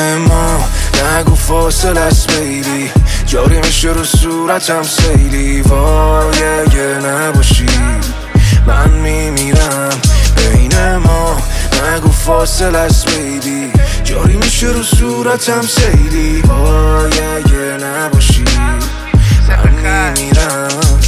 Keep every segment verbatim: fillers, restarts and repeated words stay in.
بین ما نگو فاصله است بیبی، جاری میشه رو صورتم سیلی، وای اگه نباشی من میمیرم. بین ما نگو فاصله است بیبی، جاری میشه رو صورتم سیلی، وای اگه نباشی من میمیرم.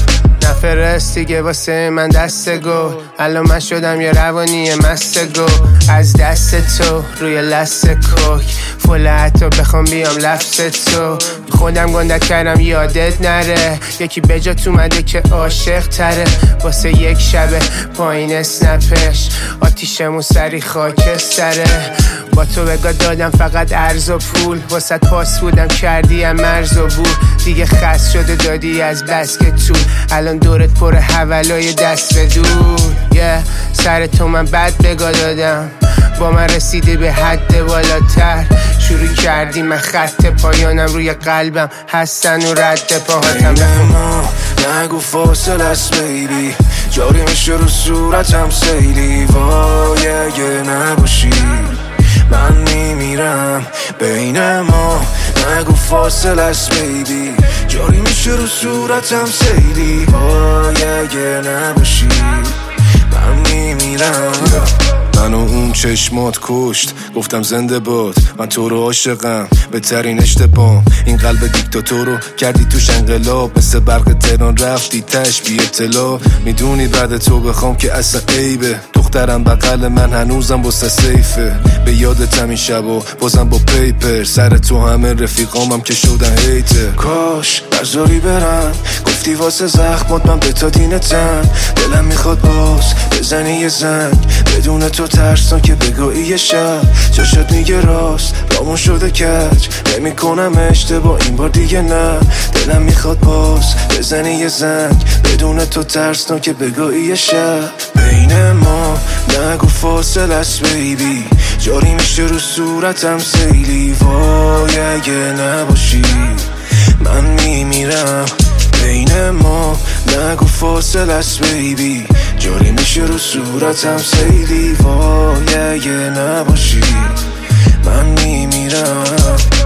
نفرست دیگه واسه من دست گو، الان من شدم یه روانی مست گو، از دست تو روی لست کوک فله حتی بخوام بیام لفظ تو، خودم گندت کردم یادت نره، یکی به جات اومده که عاشق تره، واسه یک شبه پایین اسنپش آتیشمون سری خاکستره، با تو بگاه دادم فقط ارز و پول، واسه پاس بودم کردی هم مرز و بود، دیگه خست شده دادی از بس که طول، الان دورت پر حولای دست به دور. yeah. سر تو من بد بگاه دادم، با من رسیده به حد بالاتر، شروع کردی من خط پایانم روی قلبم هستن و رد پاهاتم. ما نگو فاصله است بیبی، جاری میشه رو صورتم سیلی، وای اگه نباشی من میمیرم. بین ما نگو فاصله است بیبی، جاری میشه رو صورتم سیلی، وای اگه نباشی من میمیرم. منو اون چشمات کشت، گفتم زنده باد من تو رو عاشقم، بهترین اشتباه این قلب دیکتاتور رو کردی توش انقلاب، مثل برق تهران رفتی تش بی اطلاع، میدونی بعد تو بخوام که اصلا عیبه، دخترم بغل من هنوزم بسته سیفه، به یادتم این شبا بازم با پیپر، سر تو همه رفیقامم که شدن هیته، کاش بذاری برم گفتی واسه زخمات من به تا دینتم، دلم میخواد باز بزنی یه زنگ بدون تو ترسان که بگاهی یه شب، چشت میگه راست رامون شده کج، نمی کنم اشتباه این بار دیگه نه، دلم میخواد باز بزنی یه زنگ بدون تو ترسان که بگاهی یه شب. بین ما نگو فاصله است بیبی، جاری میشه رو صورتم سیلی، وای اگه نباشی من میمیرم. بین ما نگو فاصله است بیبی، جاری میشه رو صورتم سیلی، وای اگه نباشی من میمیرم.